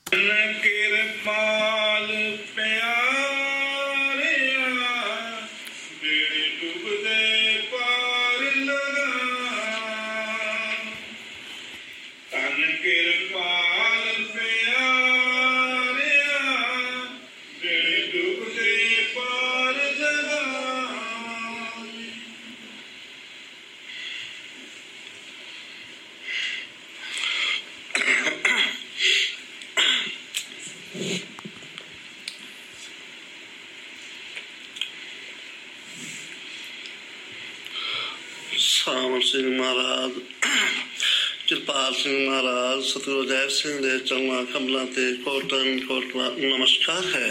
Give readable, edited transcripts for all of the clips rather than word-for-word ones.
सावन सिंह महाराज कृपाल सिंह महाराज सतगुरु जैब सिंह दे चरणा कमलों ते कोटन कोटवा नमस्कार है।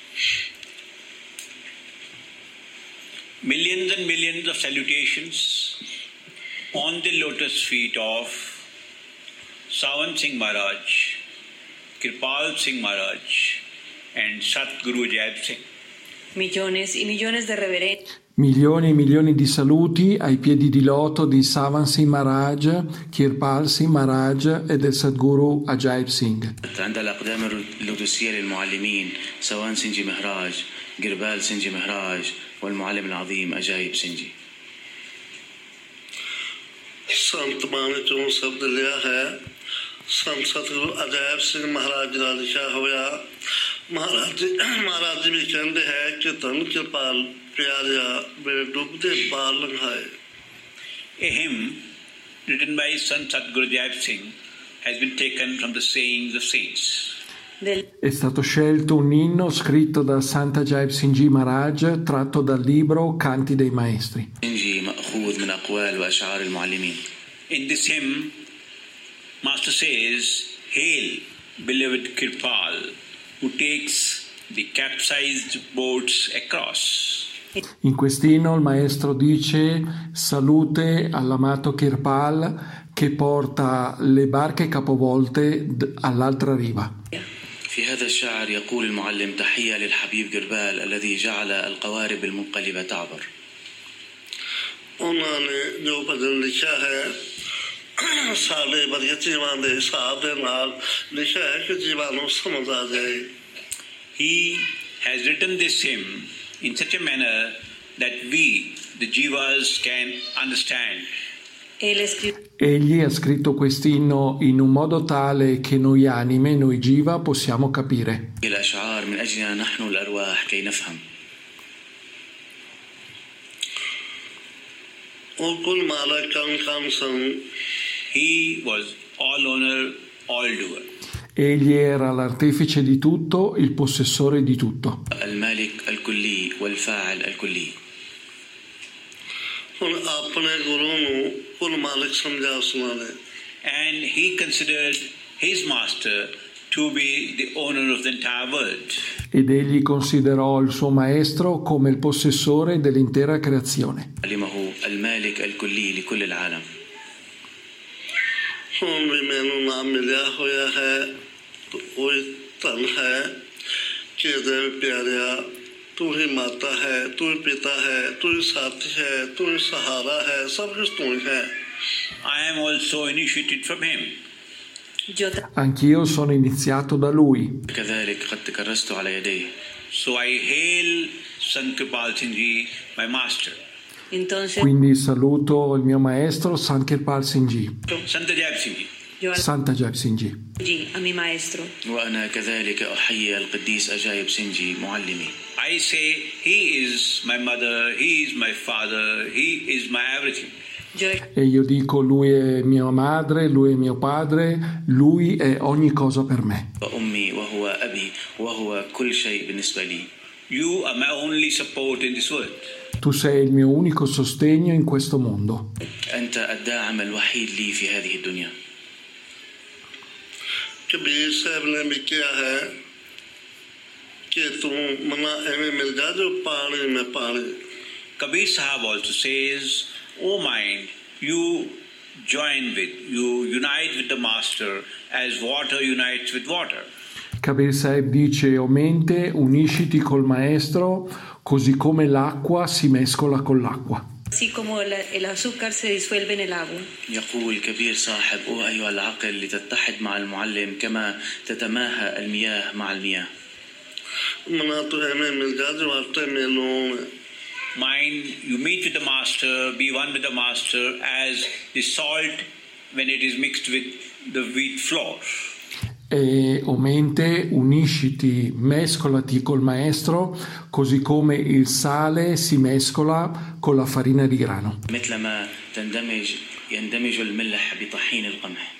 Millions and millions of salutations on the lotus feet of Sawan Singh Maharaj, Kirpal Singh Maharaj and Satguru Jaib Singh. Millones y millones de reverencias. Milioni e milioni di saluti ai piedi di loto di Savan Singh Maharaj, Kirpal Singh Maharaj e del Sadguru Ajaib Singh. عند الأقدام اللوتسية للمعلمين سوان سنجي مهراج، قربال سنجي مهراج والمعلم العظيم أجايب سنجي. संत माने जो शब्द लिया है संत सतगुरु अजैब सिंह महाराज का लिखा होया। महाराज जी भी कहते हैं कि धन कृपाल प्यारिया मेरे डूबते पार लंघाए। A hymn written by Sant Satguru Jaib Singh has been taken from the sayings of saints. È stato scelto un inno scritto da Santa Jaib Singh Ji Maharaj tratto dal libro Canti dei Maestri. In this hymn, Master says, "Hail, beloved Kirpal, who takes the capsized boats across." In quest'inno il maestro dice salute all'amato Kirpal che porta le barche capovolte all'altra riva. في هذا الشعر يقول المعلم تحية للحبيب قربال الذي جعل القوارب المنقلبة تعبر. उन्होंने जो भजन लिखा है सारे बढ़िया जीवन के हिसाब के नाल लिखा है कि जीवन को समझ आ जाए। He has written this hymn in such a manner that we, the jivas, can understand. Egli ha scritto quest'inno in un modo tale che noi anime, noi jiva, possiamo capire. الأشعار من أجلنا نحن الأرواح كي نفهم. He was all owner, all doer. Egli era l'artefice di tutto, il possessore di tutto. المالك الكلي والفاعل الكلي. And he considered his master to be the owner of the entire world. Ed egli considerò il suo maestro come il possessore dell'intera creazione. علمه المالك الكلي لكل العالم. भी मैंने नाम मिला होया है तो कोई धन है कि देव प्यारिया तू ही माता है, तू ही पिता है, तू ही साथी है, तू ही सहारा है, सब कुछ तू ही है। I am also initiated from him. Anch'io sono iniziato da lui. كذلك قد تكرست على يديه. So I hail Sant Kirpal Singh Ji, my master. Quindi saluto il mio maestro Sant Kirpal Singh Ji. Santa Jaib Singh Ji. Santa Jaib Singh Ji. A mi maestro. وأنا كذلك أحيي القديس أجايب سنجي معلمي. I say he is my mother, he is my father, he is my everything. E io dico lui è mia madre, lui è mio padre, lui è ogni cosa per me. وأمي وهو أبي وهو كل شيء بالنسبة لي. You are my only support in this world. Tu sei il mio unico sostegno in questo mondo. أنت الداعم الوحيد لي في هذه الدنيا. कबीर साहब ने भी किया है कि तू मना एवं मिल जा जो पानी में पानी। Kabir Sahab also says, "O mind, you join with, you unite with the master as water unites with water." Kabir Sahib dice: "O mente, unisciti col maestro così come l'acqua si mescola con l'acqua." así como el azúcar se disuelve en el agua. يقول كبير صاحب: أوه أيها العقل، لتتحد مع المعلم كما تتماهى المياه مع المياه. मना तो हमें मिल जा जो वास्ते में लोगों में Mind, you meet with the master, be one with the master as the salt when it is mixed with the wheat flour. E o mente unisciti, mescolati col maestro, così come il sale si mescola con la farina di grano. مثلما يندمج الملح بطحين القمح.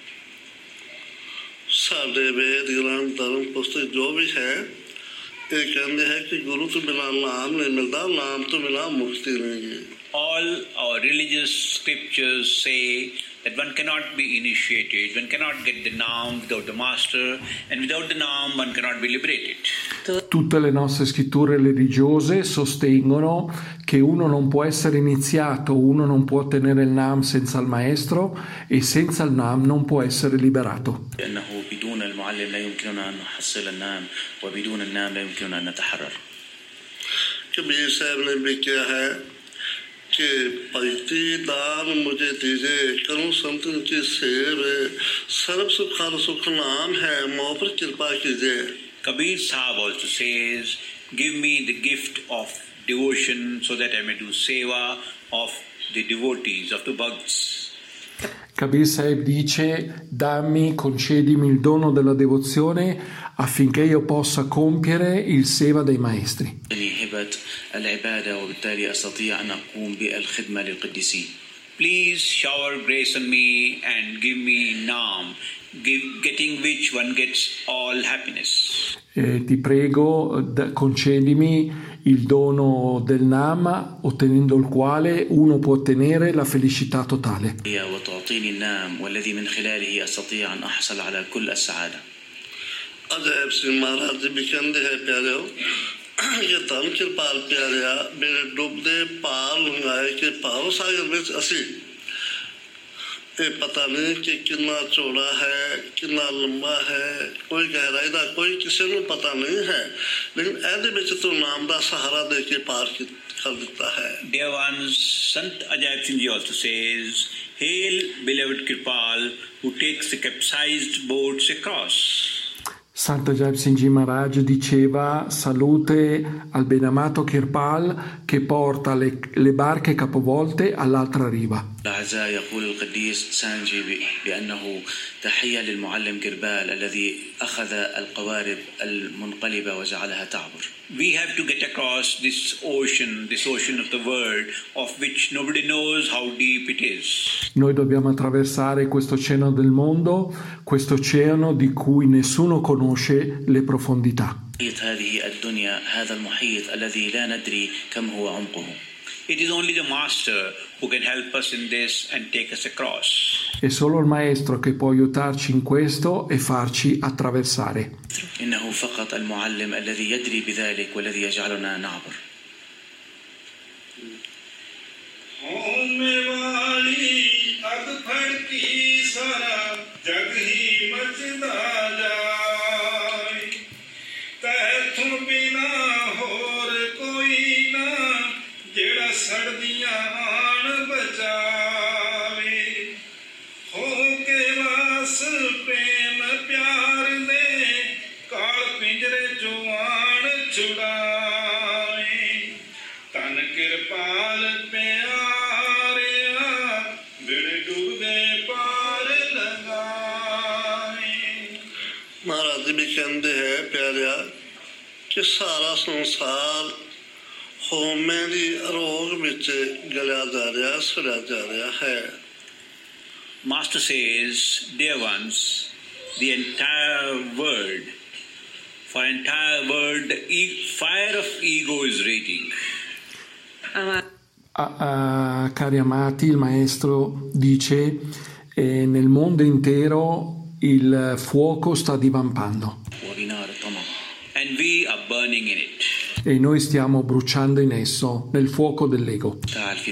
साढ़े वेद ग्रंथ धर्म पुस्तक जो भी है ये कहते हैं कि गुरु तो बिना नाम नहीं मिलता, नाम तो बिना मुक्ति नहीं. All our religious scriptures say that one cannot be initiated, one cannot get the Naam without the master, and without the Naam one cannot be liberated. Tutte le nostre scritture religiose sostengono che uno non può essere iniziato, uno non può ottenere il Naam senza il maestro e senza il Naam non può essere liberato. لأنه بدون المعلم لا يمكننا أن نحصل النام وبدون النام لا يمكننا أن نتحرر. कबीर साहब ने भी किया है कि भक्ति दान मुझे दीजिए, करूं संतन की सेवा, सर्व सुख हर सुख नाम है, मोह पर कृपा कीजिए. Kabir Sahib also says, give me the gift of devotion so that I may do seva of the devotees, of the bhakts. Kabir Sahib dice: dammi, concedimi il dono della devozione affinché io possa compiere il seva dei maestri. هبة العبادة وبالتالي أستطيع أن أقوم بالخدمة للقديسين. Please shower grace on me and give me Naam, getting which one gets all happiness. Ti prego, concedimi il dono del Naam, ottenendo il quale uno può ottenere la felicità totale. وتعطيني النام والذي من خلاله أستطيع أن أحصل على كل السعادة. अजैब सिंह महाराज जी भी कहते हैं प्यारे हो ये धन कृपाल प्यारिया मेरे डूबदे पार लंघाए के पारो सागर में असी ये पता नहीं कि कितना चौड़ा है, कितना लंबा है, कोई गहराई का कोई किसी को पता नहीं है, लेकिन ऐसे में तो नाम का सहारा दे के पार कर देता है. Dear ones, Sant Ajaib Singh Ji also says, hail beloved Kirpal who takes the capsized boats across. Santo Ajaib Singh Ji Maharaj diceva: salute al benamato Kirpal che porta le barche capovolte all'altra riva. الأعزاء يقول القديس سانجي بأنه تحية للمعلم كربال الذي أخذ القوارب المنقلبة وجعلها تعبر. We have to get across this ocean of the world, of which nobody knows how deep it is. Noi dobbiamo attraversare questo oceano del mondo, questo oceano di cui nessuno conosce le profondità. هذه الدنيا هذا المحيط الذي لا ندري كم هو عمقه. It is only the master who can help us in this and take us across. È solo il maestro che può aiutarci in questo e farci attraversare. إنه فقط المعلم الذي يدري بذلك والذي يجعلنا نعبر. सर्दियां आन बचावे हो के वास प्रेम प्यार दे काल पिंजरे जुआन छुड़ावे तन कृपाल प्यारिया बिड़ डूबे पार लगाए. महाराज भी कहते हैं प्यारिया कि सारा संसार होमे दी रोग विच गलिया जा रहा, सड़िया जा रहा है. Master says, dear ones, the entire world, the fire of ego is raging. Cari amati, il maestro dice: nel mondo intero il fuoco sta divampando. And we are burning in it. E noi stiamo bruciando in esso, nel fuoco dell'ego.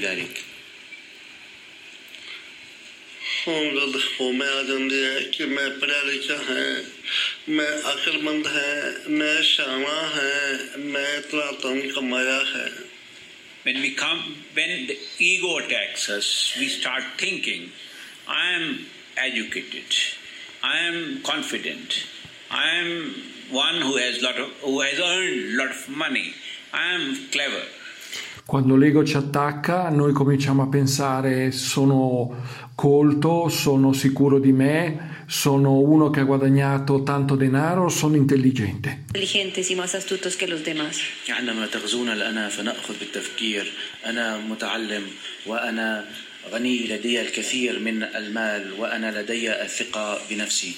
होमे आ जाती है कि मैं पढ़ा लिखा है, मैं अक्लमंद है, मैं शाना है, मैं इतना धन कमाया है. when the ego attacks us, we start thinking, I am educated, I am confident, I am one who has earned a lot of money, I am clever. Quando l'ego ci attacca, noi cominciamo a pensare: sono colto, sono sicuro di me, sono uno che ha guadagnato tanto denaro, sono intelligente. Inteligentes y más astutos que los demás. عندما تغزونا الأنا فنأخذ بالتفكير أنا متعلم وأنا غني لدي الكثير من المال وأنا لدي الثقة بنفسي.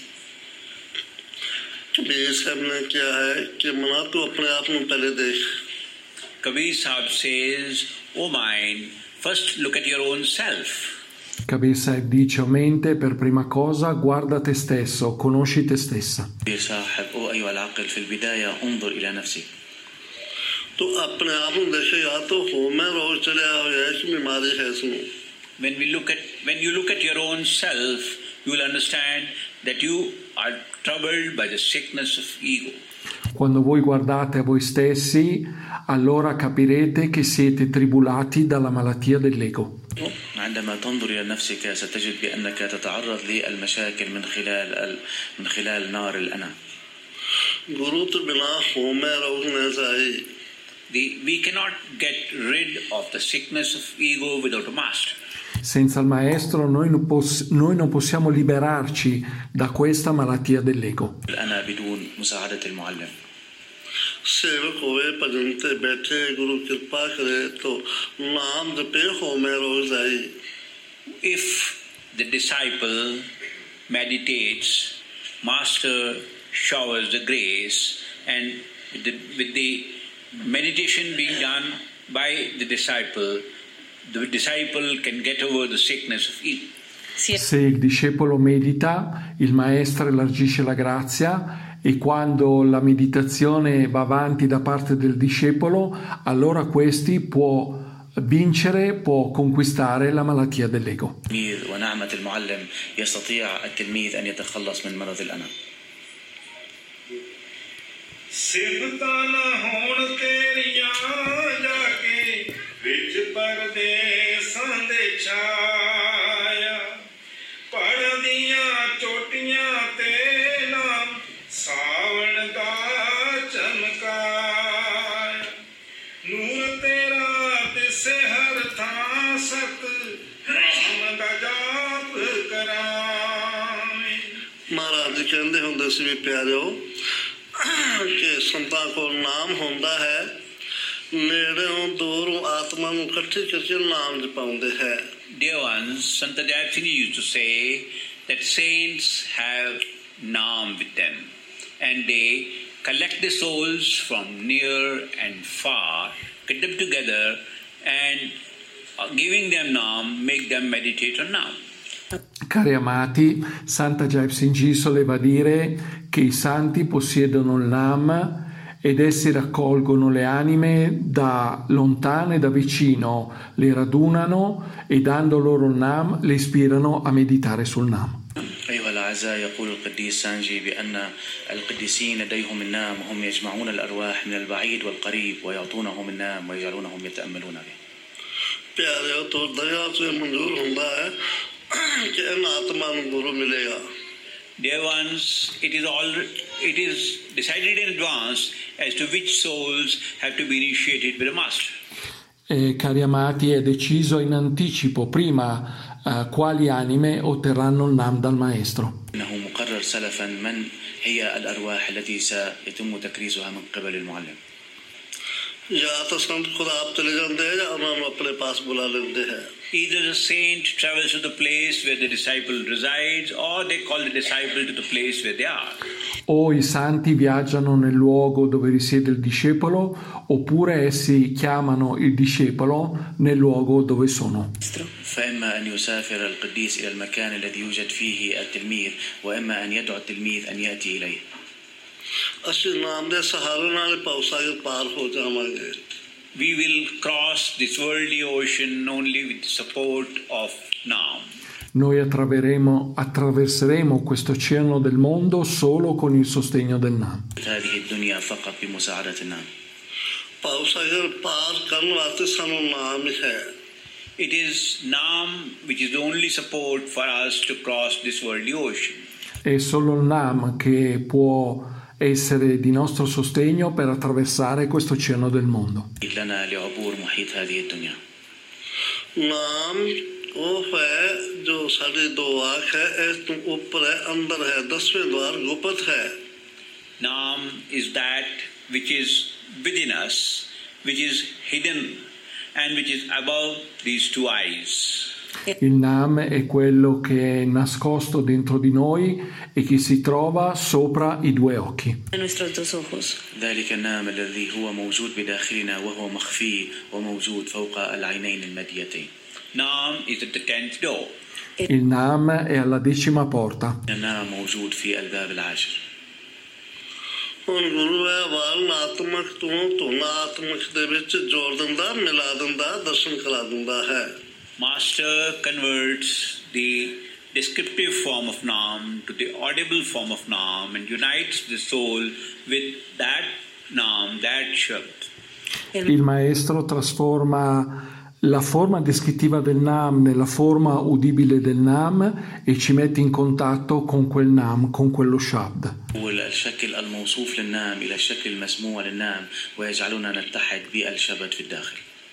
कबीर साहब ने क्या है कि मना तो अपने आप में पहले देख. Kabir Sahib says, "O mind, first look at your own self." Kabir Sahib dice: o mente, per prima cosa guarda te stesso, conosci te stessa. كبير صاحب أو أيها العاقل في البداية انظر إلى نفسك. तो अपने आप में देखे या तो हो मैं रोज चले आया है कि बीमारी है इसमें. When you look at your own self, you will understand that you are troubled by the sickness of ego. Quando voi guardate a voi stessi, allora capirete che siete tribulati dalla malattia dell'ego. عندما تنظر إلى نفسك ستجد بأنك تتعرض للمشاكل من خلال نار الأنا. गुरु तो बिना हो मैं रोग न जाए. We cannot get rid of the sickness of ego without a master. Senza il maestro noi non possiamo liberarci da questa malattia dell'ego. الأنا بدون مساعدة المعلم. सेवक होवे भजनते बैठे गुरु कृपा करे तो नाम जपे हो मैं रोज जाए. If the disciple meditates, master showers the grace, and with the meditation being done by the disciple can get over the sickness of ego. Se il discepolo medita, il maestro elargisce la grazia, e quando la meditazione va avanti da parte del discepolo, allora questi può vincere, può conquistare la malattia dell'ego. ونعمة المعلم يستطيع التلميذ أن يتخلص من مرض الأنا. ਸਿਫਤਾਂ ਨਾ ਹੋਣ ਤੇਰੀਆਂ ਜਾ ਕੇ ਵਿੱਚ ਪਰਦੇਸਾਂ ਦੇ ਛਾਇਆ ਪੜ੍ਹਦੀਆਂ ਚੋਟੀਆਂ ਤੇ ਨਾਮ ਸਾਵਣ ਦਾ ਚਮਕਾਇਆ ਨੂਰ ਤੇਰਾ ਦਿਸੇ ਹਰ ਥਾਂ ਸਤ ਰਾਮ ਦਾ ਜਾਪ ਕਰਾਵੇਂ. महाराज जी कहते होंगे सी भी प्यारिओ कि संतां को नाम होंदा है नेड़ों दूरों आत्मा नूं इकट्ठी करके नाम जपाउंदे है. Dear ones, Santa Jayap Singh used to say that saints have naam with them, and they collect the souls from near and far, get them together, and giving them naam, make them meditate on naam. Cari amati, Santa Jayap Singh Ji soleva dire che i santi possiedono il Nam ed essi raccolgono le anime da lontano e da vicino, le radunano e dando loro il Nam le ispirano a meditare sul Nam. أيها الأعزاء يقول القديس سانجي بأن القديسين لديهم النام وهم يجمعون الأرواح من البعيد والقريب ويعطونهم النام ويجعلونهم يتأملون به. प्यारिओ तो दया से मंजूर होंदा है कि इन आत्मा नूं गुरु मिलेगा. Dear ones, it is decided in advance as to which souls have to be initiated with a master. Cari amati, è deciso in anticipo prima quali anime otterranno il Nam dal maestro. إنه مقرر سلفا من هي الأرواح التي سيتم تكريسها من قبل المعلم. या तो संत खुद आप चले जाते हैं या उन्होंने अपने पास बुला लेते हैं. Either the saint travels to the place where the disciple resides, or they call the disciple to the place where they are. O i santi viaggiano nel luogo dove risiede il discepolo, oppure essi chiamano il discepolo nel luogo dove sono. فإما أن يسافر القديس إلى المكان الذي يوجد فيه التلميذ وإما أن يدعو التلميذ أن يأتي إليه. ਅਸੀਂ ਨਾਮ ਦੇ ਸਹਾਰੇ ਨਾਲ ਪਾਉਸਾਗੇ ਪਾਰ ਹੋ ਜਾਵਾਂਗੇ. We will cross this worldly ocean only with the support of Naam. Noi attraverseremo questo oceano del mondo solo con il sostegno del Nam. هذه الدنيا فقط بمساعدة النام. ਭਾਵ ਸਾਗਰ ਪਾਰ ਕਰਨ ਵਾਸਤੇ ਸਾਨੂੰ ਨਾਮ ਹੀ ਹੈ। It is Naam which is the only support for us to cross this worldly ocean. È solo il Nam che può essere di nostro sostegno per attraversare questo oceano del mondo. لنا لعبور محيط هذه الدنيا. ਨਾਮ ਉਹ ਹੈ ਜੋ ਸਾਡੇ ਦੋ ਆँख ਹੈ, ਇਸ ਤੋਂ ਉੱਪਰ ਹੈ, ਅੰਦਰ ਹੈ, 10ਵੇਂ द्वार गुप्त है। Naam is that which is within us, which is hidden and which is above these two eyes. Il Nam è quello che è nascosto dentro di noi e che si trova sopra i due occhi. Nuestros dos ojos. ذلك النام الذي هو موجود بداخلنا وهو مخفي وموجود فوق العينين المديتين. Naam is at the 10th door. Il Nam è alla 10ª porta. النام موجود في الباب العاشر. ਹੁਣ ਗੁਰੂ ਹੈ ਵਾਰਨਾਤਮਕ ਤੋਂ ਧੁਨਾਤਮਕ ਦੇ ਵਿੱਚ ਜੋੜ ਦਿੰਦਾ, ਮਿਲਾ ਦਿੰਦਾ, ਦਰਸ਼ਨ ਕਰਾ ਦਿੰਦਾ ਹੈ। Master converts the descriptive form of Naam to the audible form of Naam and unites the soul with that Naam, that Shabd. Il maestro trasforma la forma descrittiva del Nam nella forma udibile del Nam e ci mette in contatto con quel Nam, con quello Shabd. الشكل الموصوف للنام إلى الشكل المسموع للنام ويجعلنا نتحد بالشبد في الداخل.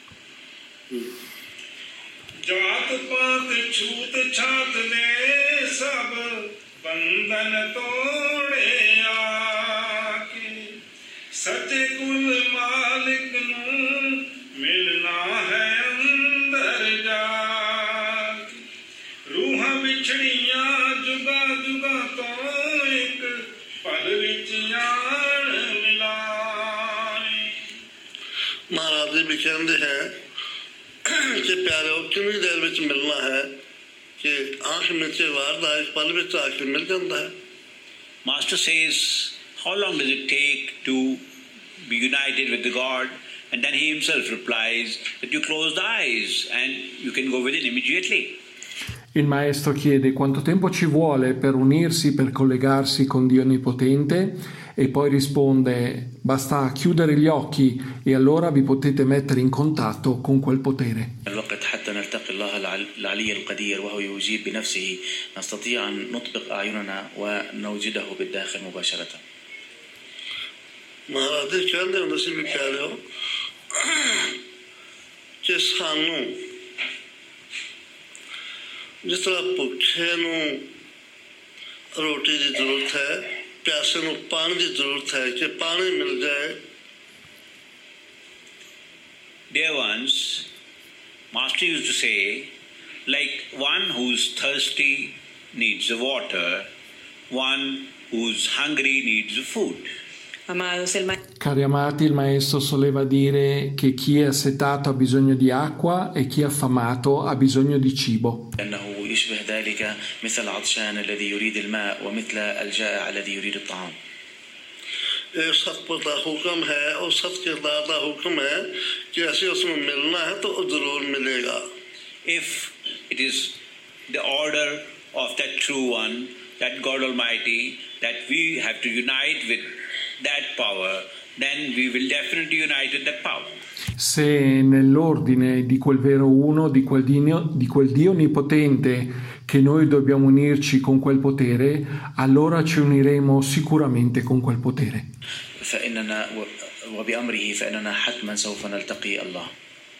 जात पात छूत छात ने सब बंधन तोड़े आके सचे कुल मालिक नूं मिलना है अंदर जाके रूहां बिछड़ियां जुगा जुगा तो एक पल विच आण मिलाए। महाराज जी भी कहते हैं कि प्यारे कितनी देर ਵਿੱਚ ਮਿਲਣਾ ਹੈ कि आँख नीचे वारदा एक पल ਵਿੱਚ आके मिल जाता है। Master says, how long does it take to be united with the God? And then he himself replies that you close the eyes and you can go within immediately. Il maestro chiede quanto tempo ci vuole per unirsi, per collegarsi con Dio Onnipotente, e poi risponde: basta chiudere gli occhi e allora vi potete mettere in contatto con quel potere. الوقت حتى نلتقي الله العلي القدير وهو يجيب بنفسه نستطيع أن نطبق أعيننا ونوجده بالداخل مباشرة. महाराज जी कहते ਹੁੰਦੇ ਸੀ ਵੀ ਪਿਆਰਿਓ ਕਿ ਸਾਨੂੰ ਜਿਸ ਤਰ੍ਹਾਂ ਭੁੱਖੇ ਨੂੰ ਰੋਟੀ ਦੀ ਜ਼ਰੂਰਤ ਹੈ, ਪਿਆਸੇ ਨੂੰ ਪਾਣੀ ਦੀ ਜ਼ਰੂਰਤ ਹੈ ਕਿ ਪਾਣੀ ਮਿਲ ਜਾਏ। Dear ones, Master used to say, like one who's thirsty needs the water, one who's hungry needs the food. Amados, Cari amati, il maestro soleva dire che chi è assetato ha bisogno di acqua e chi è affamato ha bisogno di cibo. أنه يشبه ذلك مثل العطشان الذي يريد الماء ومثل الجائع الذي يريد الطعام. ਇਹ ਸਤਿਪੁਰ ਦਾ ਹੁਕਮ ਹੈ, ਉਹ ਸਤ ਕਿਰਦਾਰ ਦਾ ਹੁਕਮ ਹੈ ਕਿ ਅਸੀਂ ਉਸ ਨੂੰ ਮਿਲਣਾ ਹੈ ਤਾਂ ਉਹ ਜ਼ਰੂਰ ਮਿਲੇਗਾ। If it is the order of that true one, that God Almighty, that we have to unite with that power, then we will definitely unite with that power. Se nell'ordine di quel vero uno, di quel Dio onnipotente, che noi dobbiamo unirci con quel potere, allora ci uniremo sicuramente con quel potere. فإننا وبأمره فإننا حتما سوف نلتقي الله.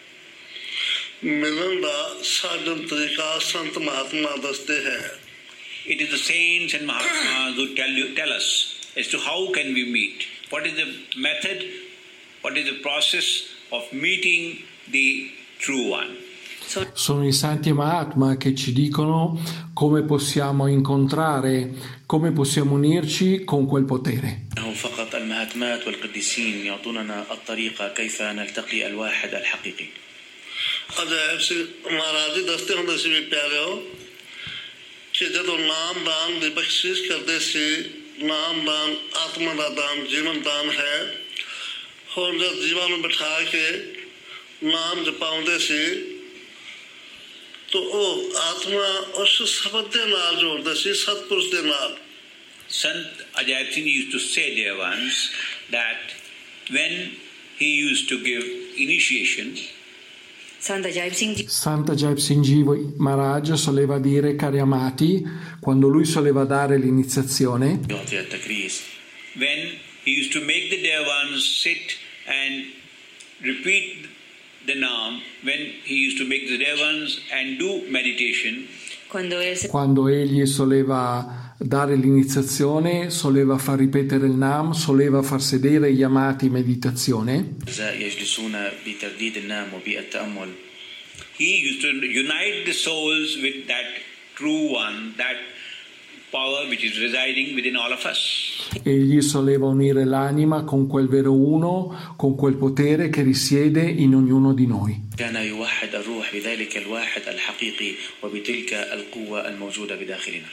ਮਿਲਣ ਦਾ ਸਾਧਨ ਤਰੀਕਾ ਸੰਤ ਮਹਾਤਮਾ ਦੱਸਦੇ ਹੈ। It is the saints and Mahatmas who tell us as to how can we meet. What is the method? What is the process of meeting the true one? Sono i santi Mahatma che ci dicono come possiamo incontrare, come possiamo unirci con quel potere. فقط المهاتمات والقديسين يعطوننا الطريقة كيف نلتقي الواحد الحقيقي. ਅਜਾਇਬ ਸਿੰਘ ਮਹਾਰਾਜ ਜੀ ਦੱਸਦੇ ਹੁੰਦੇ ਸੀ ਵੀ ਪਿਆਰਿਓ ਕਿ ਜਦੋਂ ਨਾਮਦਾਨ ਦੀ ਬਖਸ਼ਿਸ਼ ਕਰਦੇ ਸੀ, ਨਾਮਦਾਨ ਆਤਮਾ ਦਾ ਦਾਨ, ਜੀਵਨ ਦਾਨ ਹੈ। ਹੁਣ ਜਦ ਜੀਵਾਂ ਨੂੰ ਬਿਠਾ ਕੇ ਨਾਮ ਜਪਾਉਂਦੇ ਸੀ ਤਾਂ ਉਹ ਆਤਮਾ ਉਸ ਸ਼ਬਦ ਦੇ ਨਾਲ ਜੋੜਦੇ ਸੀ, ਸਤਿਪੁਰਸ਼ ਦੇ ਨਾਲ। Sant Ajaib Singh used to say, dear ones, that when he used to give initiation. Sant Ajaib Singh Ji Santa Ajaib Singh Ji Maharaj soleva dire, cari amati, quando lui soleva dare l'iniziazione, يعطي التكريس. When he used to make the dear ones sit and repeat the Naam, when he used to make the dear ones and do meditation, quando egli soleva dare l'iniziazione, soleva far ripetere il Nam, soleva far sedere gli amati in meditazione. يجلسون بترديد النام وبالتأمل. he used to unite the souls with that true one, that power which is residing within all of us. Egli soleva unire l'anima con quel vero uno, con quel potere che risiede in ognuno di noi. كان يوحد الروح بذلك الواحد الحقيقي وبتلك القوة الموجودة بداخلنا.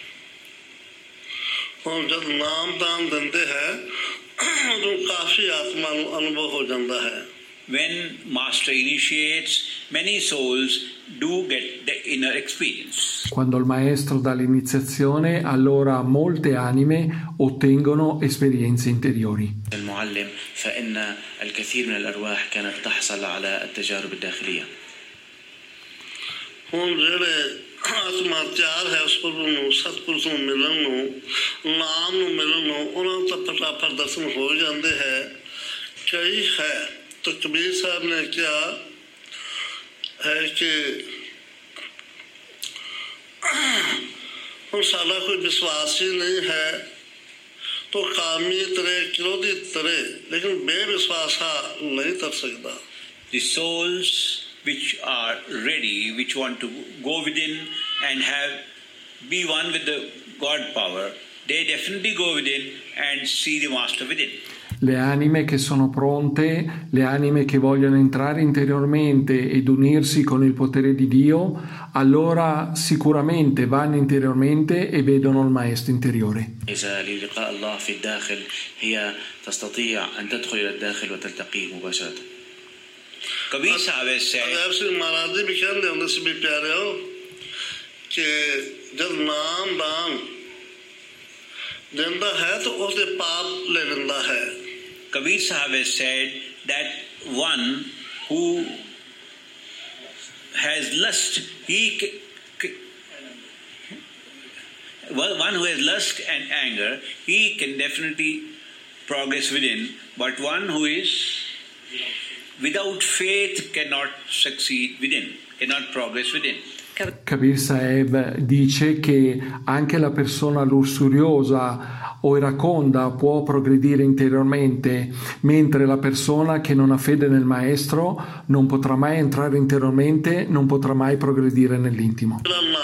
और जब नाम दान देते हैं तो काफी आत्मा अनुभव हो जाता है. When Master initiates, many souls do get the inner experience. Quando il maestro dà l'iniziazione, allora molte anime ottengono esperienze interiori. المعلم فإن الكثير من الأرواح كانت تحصل على التجارب الداخلية. ਹੁਣ ਜਿਹੜੇ ਆਤਮਾ ਤਿਆਰ ਹੈ ਉਸ ਪੁਰਬ ਨੂੰ ਸਤਿਪੁਰਸ਼ ਨੂੰ ਮਿਲਣ ਨੂੰ, ਨਾਮ ਨੂੰ ਮਿਲਣ ਨੂੰ, ਉਹਨਾਂ ਨੂੰ ਤਾਂ ਫਟਾਫਟ ਦਰਸ਼ਨ ਹੋ ਜਾਂਦੇ ਹੈ. ਕਈ ਹੈ तो कबीर साहब ने क्या है कि हम साला कोई विश्वास ही नहीं है तो कामी तरे क्रोधी तरे लेकिन बेविश्वास नहीं तर सकता. The souls which are ready, which want to go within and be one with the God power, they definitely go within and see the Master within. Le anime che sono pronte, le anime che vogliono entrare interiormente ed unirsi con il potere di Dio, allora sicuramente vanno interiormente e vedono il Maestro interiore. إذا للقاء الله في الداخل هي تستطيع أن تدخل إلى الداخل وتلتقيه مباشرة. Kabir Sahib has said, Ajaib सिंह महाराज जी भी कहते हैं उनसे भी प्यारे हो कि जब नाम दान देता है तो उसके पाप ले लेता है. Kabir Sahib has said that one who has lust, one who has lust and anger, he can definitely progress within, but one who is without faith cannot succeed within, cannot progress within. Kabir Sahib dice che anche la persona lussuriosa o iraconda può progredire interiormente, mentre la persona che non ha fede nel Maestro non potrà mai entrare interiormente, non potrà mai progredire nell'intimo.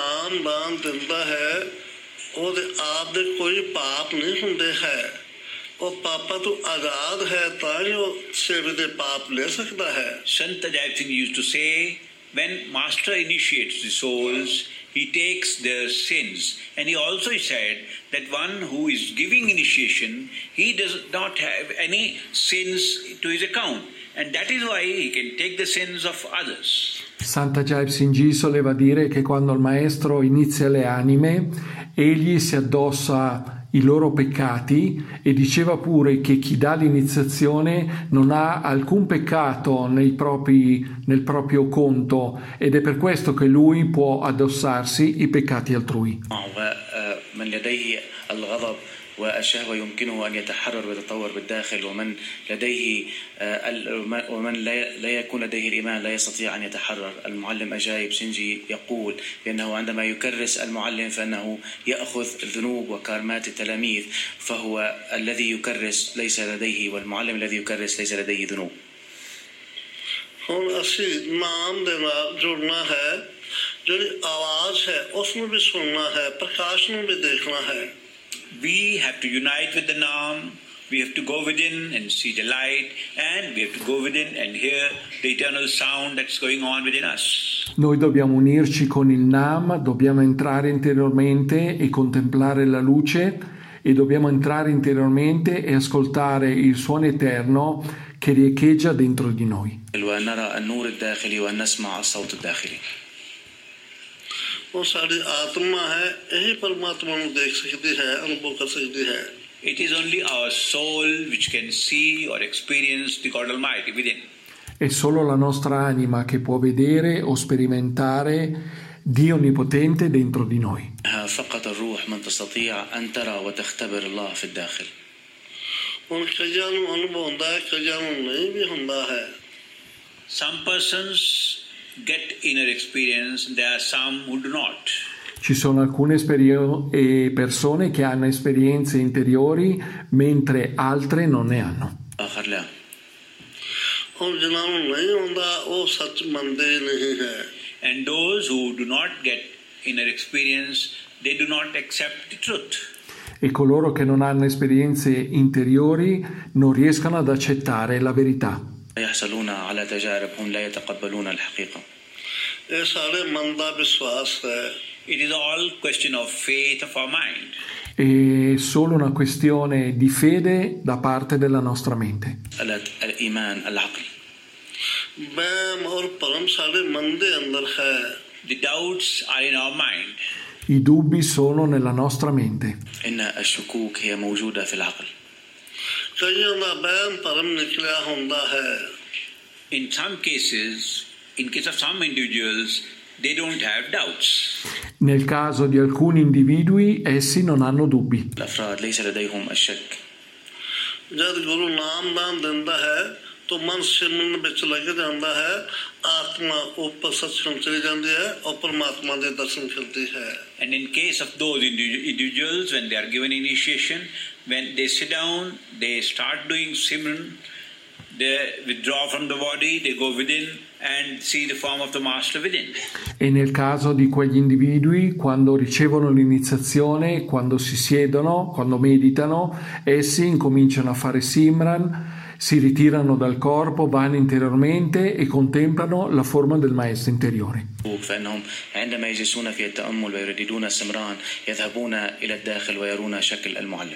Sant Ajaib Singh used to say, when Master initiates the souls, he takes their sins. And he also said that one who is giving initiation, he does not have any sins to his account. And that is why he can take the sins of others. Santa Ajaib Singh Ji soleva dire che quando il Maestro inizia le anime, egli si addossa i loro peccati e diceva pure che chi dà l'iniziazione non ha alcun peccato nel proprio conto ed è per questo che lui può addossarsi i peccati altrui. والشهوة يمكنه أن يتحرر ويتطور بالداخل ومن لديه ومن لا يكون لديه الإيمان لا يستطيع أن يتحرر. المعلم أجايب سنجي يقول بأنه عندما يكرس المعلم فإنه يأخذ ذنوب وكارمات التلاميذ فهو الذي يكرس ليس لديه والمعلم الذي يكرس ليس لديه ذنوب. ਹੁਣ ਅਸੀਂ ਨਾਮ ਦੇ ਨਾਲ ਜੁੜਨਾ ਹੈ, ਜਿਹੜੀ ਆਵਾਜ਼ ਹੈ ਉਸ ਨੂੰ ਵੀ ਸੁਣਨਾ ਹੈ, ਪ੍ਰਕਾਸ਼ ਨੂੰ ਵੀ ਦੇਖਣਾ ਹੈ. We have to unite with the Naam, we have to go within and see the light, and we have to go within and hear the eternal sound that's going on within us. Noi dobbiamo unirci con il Nam, dobbiamo entrare interiormente e contemplare la luce e dobbiamo entrare interiormente e ascoltare il suono eterno che riecheggia dentro di noi. ونرى النور الداخلي ونسمع الصوت الداخلي. वो सारी आत्मा है, यही परमात्मा को देख सकती है, अनुभव कर सकती है. It is only our soul which can see or experience the God Almighty within. È solo la nostra anima che può vedere o sperimentare Dio Onnipotente dentro di noi. فقط الروح من تستطيع أن ترى وتختبر الله في الداخل. ਹੁਣ ਕਈਆਂ ਨੂੰ ਅਨੁਭਵ ਹੁੰਦਾ ਹੈ, ਕਈਆਂ ਨੂੰ ਨਹੀਂ ਵੀ ਹੁੰਦਾ ਹੈ. Some persons get inner experience, there are some who do not. Ci sono alcune persone che hanno esperienze interiori mentre altre non ne hanno. آخر لا. ਹੁਣ ਜਿਨ੍ਹਾਂ ਨੂੰ ਨਹੀਂ ਹੁੰਦਾ ਉਹ ਸੱਚ ਮੰਨਦੇ ਨਹੀਂ ਹੈ. And those who do not get inner experience, they do not accept the truth. E coloro che non hanno esperienze interiori non riescono ad accettare la verità. يحصلون على تجارب هم لا يتقبلون الحقيقة. ਇਹ ਸਾਰੇ ਮਨ ਦਾ ਵਿਸ਼ਵਾਸ ਹੈ. It is all question of faith of our mind. È solo una questione di fede da parte della nostra mente. الإيمان العقل. ਵਹਿਮ ਔਰ ਭਰਮ ਸਾਡੇ ਮਨ ਦੇ ਅੰਦਰ ਹੈ. The doubts are in our mind. I dubbi sono nella nostra mente. إن الشكوك هي موجودة في العقل. ਕਈਆਂ ਦਾ ਵਹਿਮ ਭਰਮ ਨਿਕਲਿਆ ਹੁੰਦਾ ਹੈ. In some cases, in case of some individuals, they don't have doubts. Nel caso di alcuni individui, essi non hanno dubbi. الأفراد ليس لديهم الشك. ਜਦ ਗੁਰੂ ਨਾਮਦਾਨ ਦਿੰਦਾ ਹੈ तो मन सिमरन ਵਿੱਚ ਲੱਗ ਜਾਂਦਾ ਹੈ, ਆਤਮਾ ਉੱਪਰ ਸੱਚਖੰਡ ਚਲੀ ਜਾਂਦੀ ਹੈ ਔਰ ਪਰਮਾਤਮਾ ਦੇ ਦਰਸ਼ਨ ਕਰਦੀ ਹੈ. And in case of those individuals, when they are given initiation, when they sit down, they start doing Simran, they withdraw from the body, they go within and see the form of the Master within. E nel caso di quegli individui, quando ricevono l'iniziazione, quando si siedono, quando meditano, essi incominciano a fare Simran, si ritirano dal corpo, vanno interiormente e contemplano la forma del Maestro interiore. فإنهم عندما يجلسون في التأمل ويرددون السمران يذهبون إلى الداخل ويرون شكل المعلم.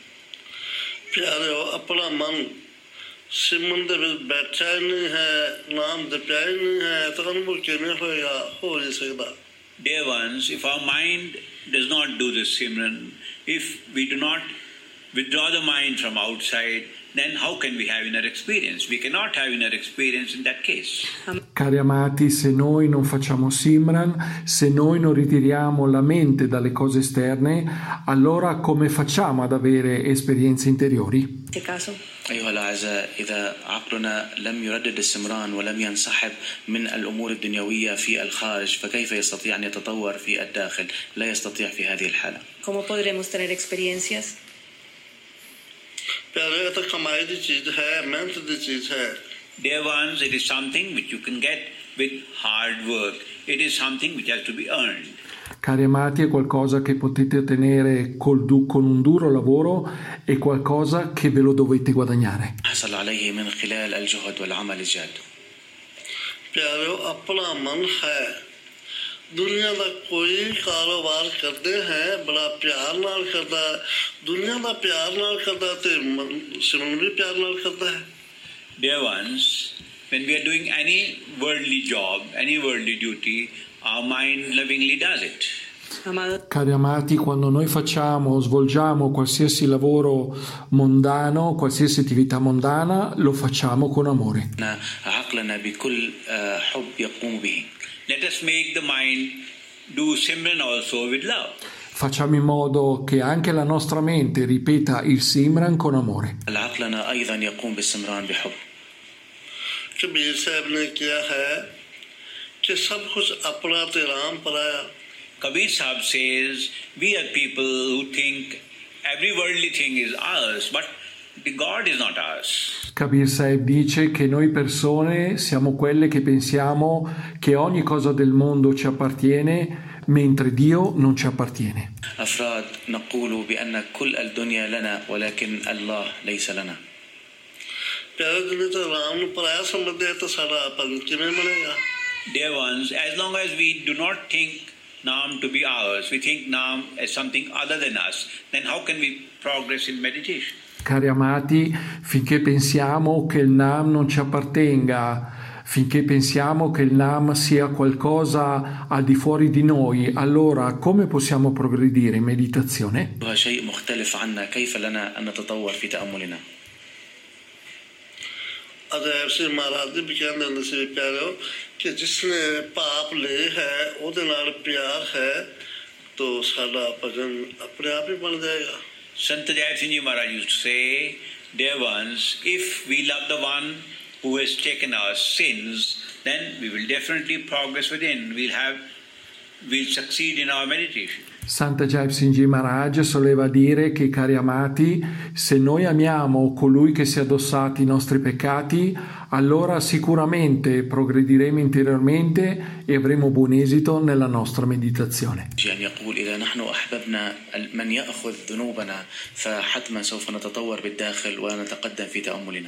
ਪਿਆਰਿਓ, ਆਪਣਾ ਮਨ ਸਿਮਰਨ ਦੇ ਵਿੱਚ ਬੈਠਾ ਹੀ ਨਹੀਂ ਹੈ, ਨਾਮ ਜਪਿਆ ਹੀ ਨਹੀਂ ਹੈ, ਤਾਂ ਅਨੁਭਵ ਕਿਵੇਂ ਹੋਏਗਾ? ਹੋ ਨਹੀਂ ਸਕਦਾ. Dear ones, if our mind does not do the Simran, if we do not withdraw the mind from outside, then how can we have inner experience? We cannot have inner experience in that case. Cari amati, se noi non facciamo Simran, se noi non ritiriamo la mente dalle cose esterne, allora come facciamo ad avere esperienze interiori? Che caso? أيها الأعزاء، إذا عقلنا لم يردد السمران ولم ينسحب من الأمور الدنيوية في الخارج، فكيف يستطيع أن يتطور في الداخل؟ لا يستطيع في هذه الحالة. ¿Cómo podremos tener experiencias? ਪਿਆਰਿਓ, ਇਹ ਤਾਂ ਕਮਾਈ ਦੀ ਚੀਜ਼ ਹੈ, ਮਿਹਨਤ ਦੀ ਚੀਜ਼ ਹੈ. Dear ones, it is something which you can get with hard work. It is something which has to be earned. Cari amati, è qualcosa che potete ottenere con un duro lavoro, è qualcosa che ve lo dovete guadagnare. حصل عليه من خلال الجهد والعمل الجاد. ਪਿਆਰਿਓ, ਆਪਣਾ ਮਨ ਹੈ. ਦੁਨੀਆ ਦਾ ਕੋਈ ਕਾਰੋਬਾਰ ਕਰਦੇ ਹੈ ਬੜਾ ਪਿਆਰ ਨਾਲ ਕਰਦਾ, ਦੁਨੀਆ ਦਾ ਪਿਆਰ ਨਾਲ ਕਰਦਾ ਤੇ ਸਿਮਰਨ ਵੀ ਪਿਆਰ ਨਾਲ ਕਰਦਾ ਹੈ. Dear ones, when we are doing any worldly job, any worldly duty, our mind lovingly does it. Cari amati, quando noi svolgiamo qualsiasi lavoro mondano, qualsiasi attività mondana, lo facciamo con amore. عقلنا بكل حب يقوم به. Let us make the mind do Simran also with love. Facciamo in modo che anche la nostra mente ripeta il Simran con amore. عقلنا أيضا يقوم بالسمران بحب. ਕਬੀਰ ਸਾਹਿਬ ਨੇ ਕਿਹਾ ਹੈ ਕਿ ਸਭ ਕੁਝ ਆਪਣਾ ਤੇ ਰਾਮ ਪਰਾਇਆ. Kabir Sahib says, we are people who think every worldly thing is ours, but the God is not ours. Kabir Sahib dice che noi persone siamo quelle che pensiamo che ogni cosa del mondo ci appartiene, mentre Dio non ci appartiene. أفراد نقول بأن كل الدنيا لنا ولكن الله ليس لنا. ਪਿਆਰੇ ਜਿਹਨੇ ਤਾਂ ਰਾਮ ਨੂੰ ਪਰਾਇਆ ਸਮਝਦੇ ਤਾਂ ਸਾਡਾ ਆਪਨ ਕਿਵੇਂ ਬਣੇਗਾ? Dear ones, as long as we do not think Naam to be ours, we think Naam as something other than us, then how can we progress in meditation? Cari amati, finché pensiamo che il Nam non ci appartenga, finché pensiamo che il Nam sia qualcosa al di fuori di noi, allora come possiamo progredire in meditazione? شيء مختلف عنا، كيف لنا أن نتطور في تأملنا؟ ਅਜੈਬ ਸਿੰਘ ਮਹਾਰਾਜ ਜੀ ਵੀ ਕਹਿੰਦੇ ਹੁੰਦੇ ਸੀ ਪਿਆਰਿਓ ਕਿ ਜਿਸਨੇ ਪਾਪ ਲਏ ਹੈ ਉਹਦੇ ਨਾਲ ਪਿਆਰ ਹੈ तो ਸਾਡਾ ਭਜਨ ਆਪਣੇ ਆਪ ਹੀ ਬਣ ਜਾਏਗਾ। Sant Ajay Singh Ji Maharaj used to say, dear ones, if we love the one who has taken our sins, then we will definitely progress within. We'll succeed in our meditation. Santa Jai Singh Ji Maharaj soleva dire che, cari amati, se noi amiamo colui che si è addossato i nostri peccati, allora sicuramente progrediremo interiormente e avremo buon esito nella nostra meditazione. يقول إذا نحن أحببنا من يأخذ ذنوبنا فحتما سوف نتطور بالداخل ونتقدم في تأملنا.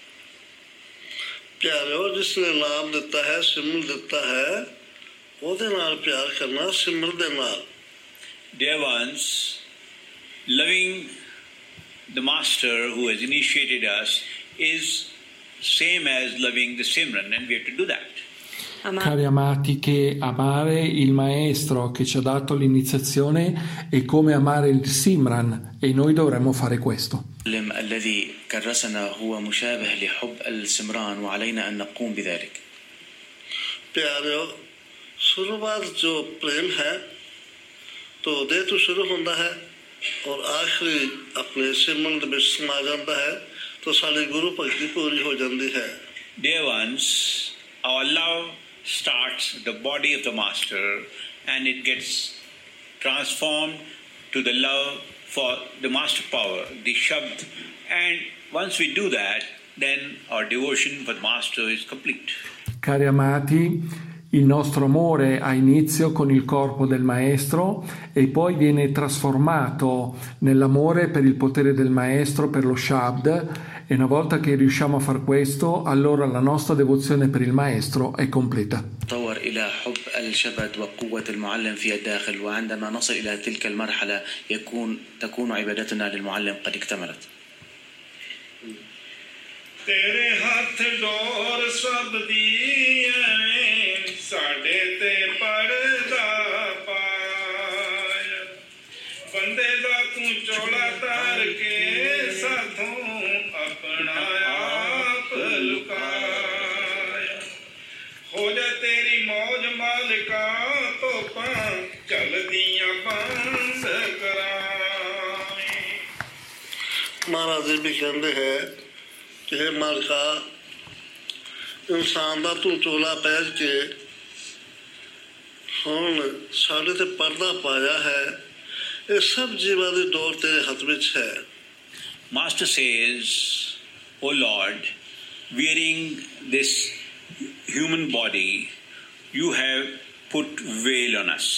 ਪਿਆਰਿਓ ਜਿਸਨੇ ਨਾਮ ਦਿੱਤਾ ਹੈ ਸਿਮਰਨ ਦਿੱਤਾ ਹੈ ਉਹਦੇ ਨਾਲ ਪਿਆਰ ਕਰਨਾ ਸਿਮਰਨ ਦੇ ਨਾਲ। Dear ones, loving the Master who has initiated us is same as loving the Simran, and we have to do that. Cari amati, che amare il Maestro che ci ha dato l'iniziazione è come amare il Simran e noi dovremmo fare questo. الذي كرسنا هو مشابه لحب السمران وعلينا أن نقوم بذلك. ਪਿਆਰਿਓ शुरुआत जो प्रेम है तो देह तो शुरू होता है और आखिरी अपने सिमरन ਦੇ ਵਿੱਚ ਸਮਾ ਜਾਂਦਾ ਹੈ तो साडी गुरु भक्ति पूरी हो जाती है। Dear ones, our love starts with the body of the Master and it gets transformed to the love for the Master power, the Shabd, and once we do that, then our devotion for the Master is complete. Cari amati, il nostro amore ha inizio con il corpo del Maestro e poi viene trasformato nell'amore per il potere del Maestro, per lo Shabd, e una volta che riusciamo a far questo, allora la nostra devozione per il Maestro è completa. تطور إلى حب الشبد وقوة المعلم في الداخل، وعندما نصل إلى تلك المرحلة تكون عبادتنا للمعلم قد اكتملت. तेरे हाथ डोर सब दिए साडे ते पड़दा पाया बंदे दा तू चोला तार के साथों अपना आप लुकाया हो जा तेरी मौज मालिका तो चल दिया बंद कराए। महाराज जी भी कहते हैं कि हे मालिका इंसान ਦਾ ਤੂੰ ਚੋਲਾ ਪਹਿਨ ਕੇ ਹੁਣ ਸਾਡੇ ਤੇ ਪਰਦਾ ਪਾਇਆ ਹੈ ਇਹ ਸਭ ਜੀਵਾਂ ਦੀ ਡੋਰ ਤੇਰੇ ਹੱਥ ਵਿੱਚ ਹੈ। Master says, O Lord, wearing this human body, you have put veil on us.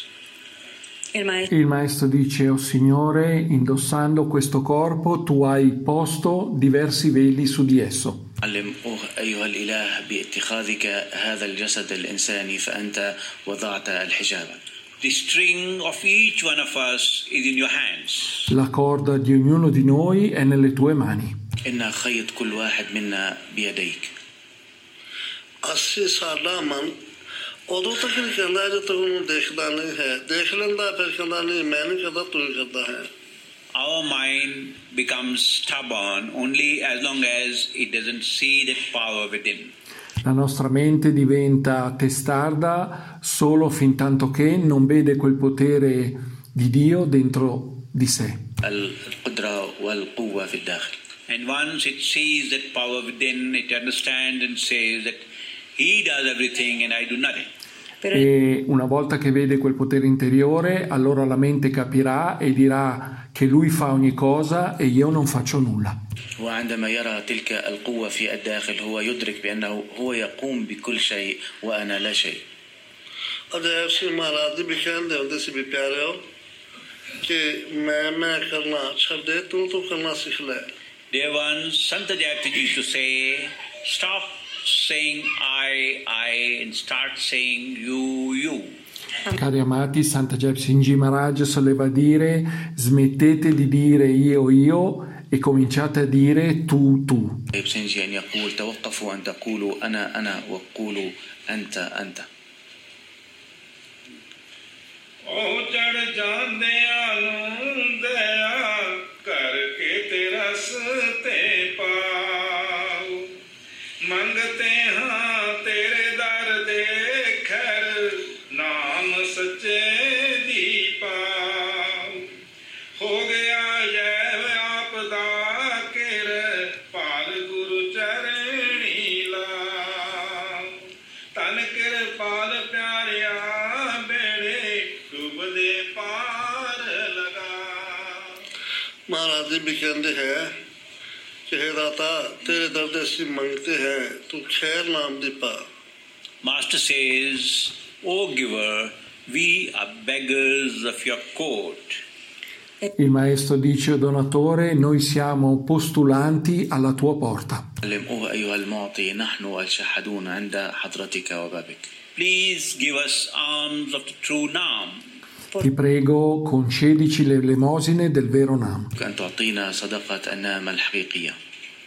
Il Maestro dice, o Signore, indossando questo corpo tu hai posto diversi veli su di esso. علم أيها الإله باتخاذك هذا الجسد الإنساني فأنت وضعت الحجاب. The string of each one of us is in your hands. La corda di ognuno di noi è nelle tue mani. إن خيط كل واحد منا بيديك. ਅਸੀਂ ਸਾਡਾ ਮਨ ਉਦੋਂ ਤੱਕ ਨਹੀਂ ਕਹਿੰਦਾ ਜਦੋਂ ਤੱਕ ਉਹਨੂੰ ਦੇਖਦਾ ਨਹੀਂ ਹੈ ਦੇਖ ਲੈਂਦਾ ਫਿਰ ਕਹਿੰਦਾ ਨਹੀਂ ਮੈਂ ਨਹੀਂ ਕਰਦਾ ਤੂੰ ਹੀ ਕਰਦਾ ਹੈ। Our mind becomes stubborn only as long as it doesn't see the power within. La nostra mente diventa testarda solo fin tanto che non vede quel potere di Dio dentro di sé. القدرة والقوة في الداخل. And once it sees that power within, it understands and says that He does everything and I do nothing. E una volta che vede quel potere interiore, allora la mente capirà e dirà che lui fa ogni cosa e io non faccio nulla. وعندما يرى تلك القوة في الداخل هو يدرك بأنه هو يقوم بكل شيء وأنا لا شيء. ਅਜੈਬ ਸਿੰਘ ਮਹਾਰਾਜ ਜੀ ਵੀ ਕਹਿੰਦੇ ਹੁੰਦੇ ਸੀ ਵੀ ਪਿਆਰਿਓ ਕਿ ਮੈਂ ਕਰਨਾ ਛੱਡ ਦੇ ਤੂੰ ਕਰਨਾ ਸਿੱਖ ਲੈ। Dear ones, Sant Ajay Singh used to say, stop saying I and start saying you. Cari amati, Santa Jai Singh Ji Maharaj soleva dire smettete di dire io e cominciate a dire tu. بسنجي أن يقول توقفوا أن تقولوا أنا وقولوا أنت. ਉਹ ਚੜ ਜਾਂਦਿਆਂ ਨੂੰ ਦਇਆ ਕਰਕੇ ਤੇ ਰਸਤੇ ਪਾਉ ਮੰਗਤੇ ਹਾਂ ਤੇਰੇ ਦਰ ਦੇ ਖੈਰ ਨਾਮ ਸੱਚੇ ਦੀ ਪਾਉ ਹੋ ਗਿਆ ਜੈ ਆਪ ਦਾ ਕਿਰ ਪਾਲ ਗੁਰੂ ਚਰਣੀ ਲਾਉ ਤਨ ਕਿਰਪਾਲ ਪਿਆਰਿਆ महाराज जी भी कहते हैं कि हे दाता तेरे दर्द से मांगते हैं तू खैर नाम दी पा. Master says, O giver, we are beggars of your court. Il maestro dice, donatore, noi siamo postulanti alla tua porta. أو أيها المعطي نحن الشاهدون عند حضرتك وبابك. Please give us alms of the true Naam. Ti prego, concedici le elemosine del vero Nam. أن تعطينا صدقة النام الحقيقية.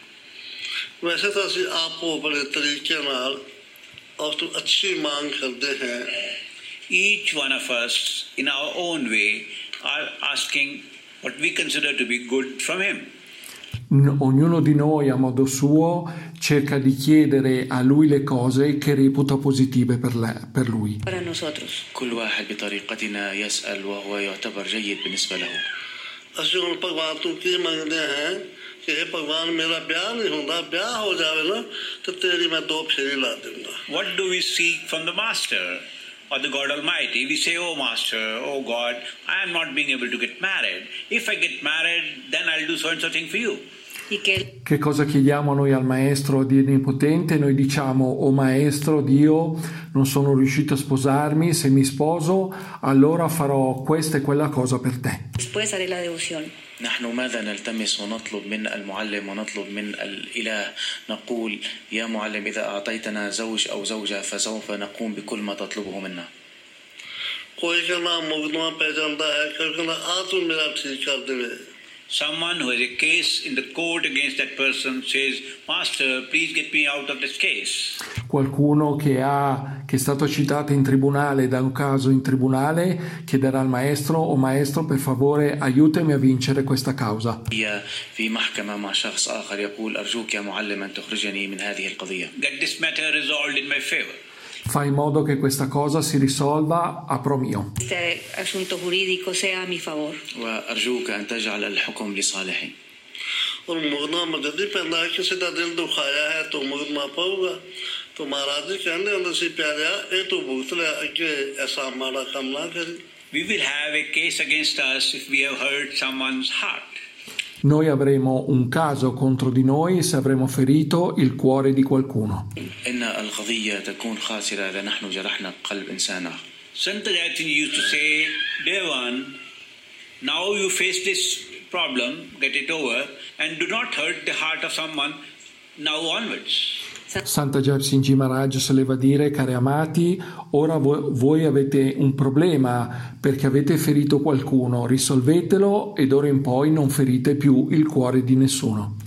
वैसे तो ਅਸੀਂ आपको बड़े तरीके नाल और तो अच्छी मांग करते हैं. Each one of us, in our own way, are asking what we consider to be good from him. Ognuno di noi a modo suo cerca di chiedere a lui le cose che reputa positive per lui. Para nosotros. كل واحد بطريقتنا يسأل وهو يعتبر جيد بالنسبة له. ਅਸੀਂ ਹੁਣ ਭਗਵਾਨ ਤੋਂ ਕੀ ਮੰਗਦੇ ਹਾਂ ਕਿ हे ਭਗਵਾਨ ਮੇਰਾ ਵਿਆਹ ਨਹੀਂ ਹੁੰਦਾ ਵਿਆਹ ਹੋ ਜਾਵੇ ਨਾ ਤੇ ਤੇਰੀ ਮੈਂ 2 ਫੇਰੇ ਲਾ ਦੂੰਗਾ. What do we seek from the Master or the God Almighty? We say, oh Master, oh God, I am not being able to get married. If I get married, then I'll do so and so thing for you. Che cosa chiediamo noi al maestro Dio Onnipotente? Noi diciamo, o maestro Dio, non sono riuscito a sposarmi, se mi sposo allora farò questa e quella cosa per te. Después haré la devoción. نحن ماذا نلتمس ونطلب من المعلم ونطلب من الإله؟ نقول يا معلم إذا أعطيتنا زوج أو زوجة فسوف نقوم بكل ما تطلبه منا. कोई कहना मुकदमा पै जाता है कोई कहना आ तू मेरा ठीक कर दे. Someone who has a case in the court against that person says, Master, please get me out of this case. Qualcuno che è stato citato in tribunale, da un caso in tribunale, chiederà al maestro, o maestro, per favore aiutami a vincere questa causa. في محكمة مع شخص آخر يقول أرجوك يا معلم أن تخرجني من هذه القضية. Get this matter resolved in my favor. Fa in modo che questa cosa si risolva a pro mio. Este asunto jurídico sea a mi favor. وأرجوك أن تجعل الحكم لصالحي. और मुकदमा में यदि पैदा किसी का दिल दुखाया है तो मुकदमा पाऊगा. तो महाराज जी कहने अंदर से प्यारा ये तो भुगत ले कि ऐसा हमारा काम ना करे. We will have a case against us if we have hurt someone's heart. Noi avremo un caso contro di noi se avremo ferito il cuore di qualcuno. إن القضية تكون خاسرة إذا نحن جرحنا قلب إنسان. Santa Jayatini used to say, Dear one, now you face this problem, get it over, and do not hurt the heart of someone now onwards. Santa Jayasinghi Maharaj soleva dire, cari amati, ora voi avete un problema perché avete ferito qualcuno, risolvetelo e d'ora in poi non ferite più il cuore di nessuno.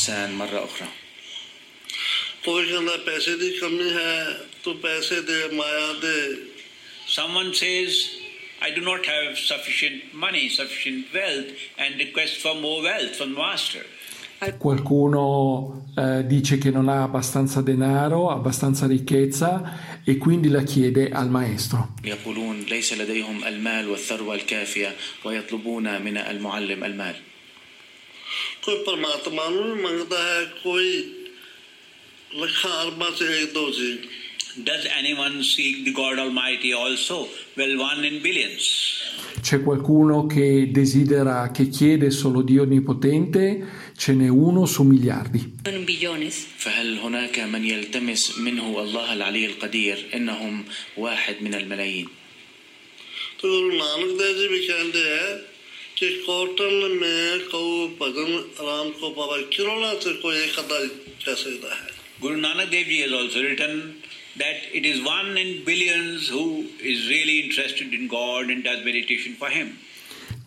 Someone says, I do not have sufficient money, sufficient wealth, and request for more wealth from the Master. Qualcuno dice che non ha abbastanza denaro, abbastanza ricchezza e quindi la chiede al maestro. يقولون ليس لديهم المال والثروة الكافية ويطلبون من المعلم المال. कोई परमात्मा नहीं मांगता है कोई लखा अरबा से एक दो चीज. Does anyone seek the God Almighty also? Well, one in billions. C'è qualcuno che desidera, che chiede solo Dio Onnipotente? Ce n'è uno su miliardi. En billones. فهل هناك من يلتمس منه الله العلي القدير؟ إنهم واحد من الملايين. तो गुरु नानक देव जी भी कहते हैं कि कौटल में कौ भजन राम को पावा किरोना से कोई एक अदा कह सकता है. Guru Nanak Dev Ji has also written that it is one in billions who is really interested in God and does meditation for him.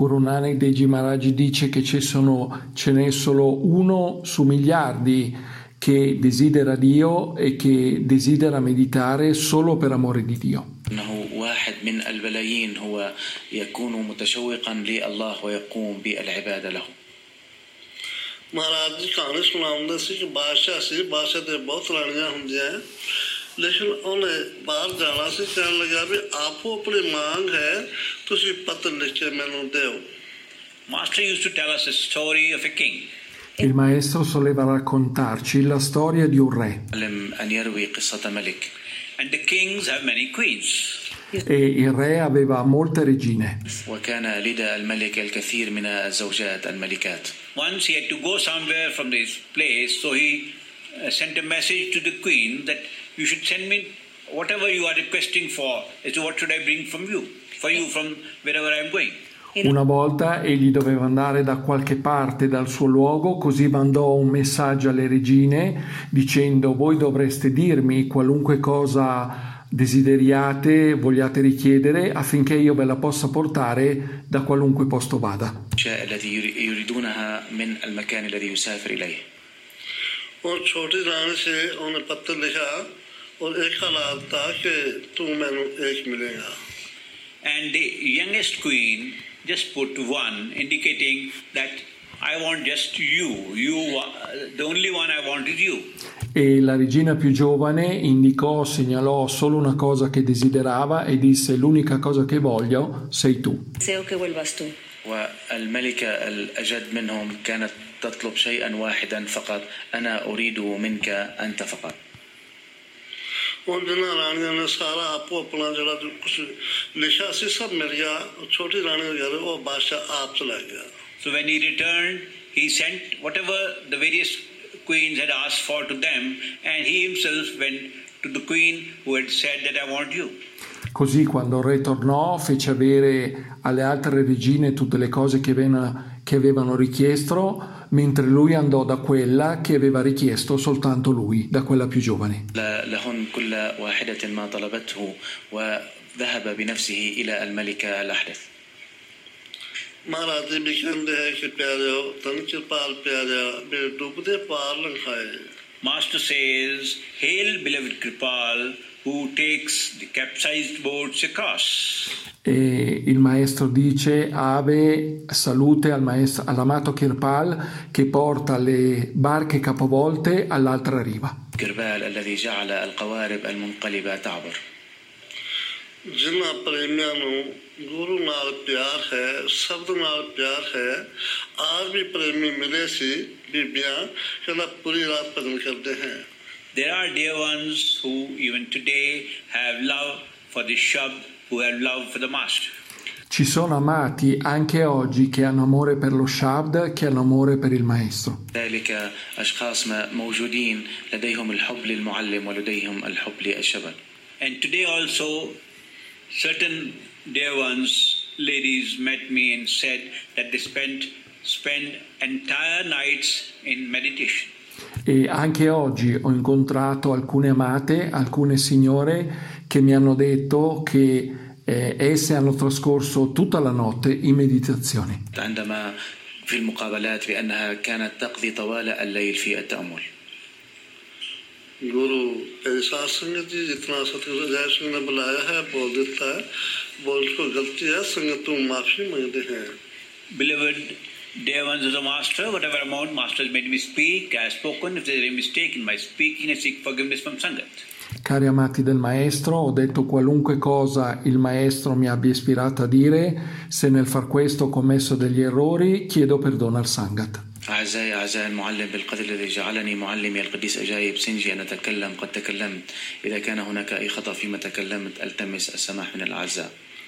Guru Nanak Dev Ji Maharaj dice che ce n'è solo 1 su miliardi che desidera Dio e che desidera meditare solo per amore di Dio. أنه واحد من البلايين هو يكون متشوقا لله ويقوم بالعبادة له. महाराज जी कहानी सुनाते सी कि बादशाह से बहुत रानियां होंदियां हैं लेकिन उन्हें बाहर जाना सी कहने लगा भी आपो अपनी मांग है तुसी पत्र लिख के मैनू दो. Master used to tell us a story of a king. Il maestro soleva raccontarci la storia di un re. أن يروي قصة ملك. And the kings have many queens. E il re aveva molte regine. وكان لدى الملك الكثير من الزوجات الملكات. Once he had to go somewhere from this place, so he sent a message to the queen that you should send me whatever you are requesting for. As to what should I bring from you from wherever I am going. Una volta egli doveva andare da qualche parte dal suo luogo, così mandò un messaggio alle regine dicendo: voi dovreste dirmi qualunque cosa desideriate, vogliate richiedere, affinché io ve la possa portare da qualunque posto vada. और छोटी रानी से उन्हें पत्र लिखा और एक हालात था कि तू मैनू एक मिलेगा. And the youngest queen just put 1, indicating that I want just you. The only one I want is you. E la regina più giovane segnalò solo una cosa che desiderava e disse: l'unica cosa che voglio sei tu. Deseo que vuelvas tú. والملكة الأجد منهم كانت تطلب شيئا واحدا فقط أنا أريد منك أنت فقط. उन रानियों ने सारा आपको अपना जरा कुछ लिखा सी सब मिल गया. छोटी रानी के घर वो बादशाह आप चला गया. So when he returned, he sent whatever the various queens had asked for to them, and he himself went to the queen who had said that I want you. Così quando il re tornò fece avere alle altre regine tutte le cose che avevano richiesto, mentre lui andò da quella che aveva richiesto soltanto lui, da quella più giovane. لهن كل واحدة ما طلبته وذهب بنفسه إلى الملكة الأحدث. महाराज जी भी कहते हैं कि प्यारे हो तन कृपाल प्यारे बे डूबते पार लंघाए. Master says, "Hail, beloved Kripal, who takes the capsized boats across." E il maestro dice: Ave, salute all'amato Kirpal che porta le barche capovolte all'altra riva. كربال الذي جعل القوارب المنقلبة تعبر. जिन्ना प्रेमियों ਨੂੰ ਗੁਰੂ ਨਾਲ ਪਿਆਰ ਹੈ ਸ਼ਬਦ ਨਾਲ ਪਿਆਰ ਹੈ आज भी प्रेमी मिले सी बीबियां कहना पूरी रात भजन करते हैं. There are dear ones who even today have love for the Shabd, who have love for the Master. Ci sono amati anche oggi che hanno amore per lo Shabd, che hanno amore per il maestro. ذلك أشخاص موجودين لديهم الحب للمعلم ولديهم الحب للشباب. And today also certain dear ones, ladies met me and said that they spend entire nights in meditation. E anche oggi ho incontrato alcune amate, alcune signore che mi hanno detto che esse hanno trascorso tutta la notte in meditazione. عندما في المقابلات بأنها كانت تقضي طوال الليل في التأمل. गुरु ऐसा संगत जी जितना सतगुरु जय सिंह ने बुलाया है बोल देता है बोल को गलती है संगत तुम माफी मांगते हैं. Beloved dear ones of the Master, whatever amount Master has made me speak, I have spoken. If there is a mistake in my speaking, I seek forgiveness from Sangat. Cari amati del maestro, ho detto qualunque cosa il maestro mi abbia ispirato a dire. Se nel far questo ho commesso degli errori, chiedo perdono al Sangat. أعزائي المعلم بالقدر الذي جعلني معلمي القديس أجايب سنجي أن أتكلم قد تكلمت إذا كان هناك أي خطأ فيما تكلمت ألتمس السماح من الأعزاء.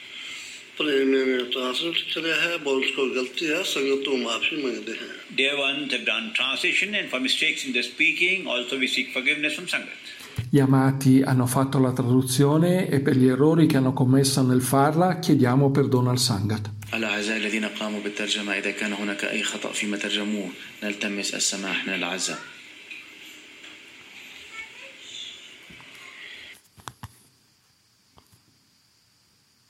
Dear ones have done translation, and for mistakes in the speaking also we seek forgiveness from Sangat. Gli amati hanno fatto la traduzione e per gli errori che hanno commesso nel farla chiediamo perdono al Sangat. الأعزاء الذين قاموا بالترجمة إذا كان هناك أي خطأ فيما ترجموه نلتمس السماح من الأعزاء.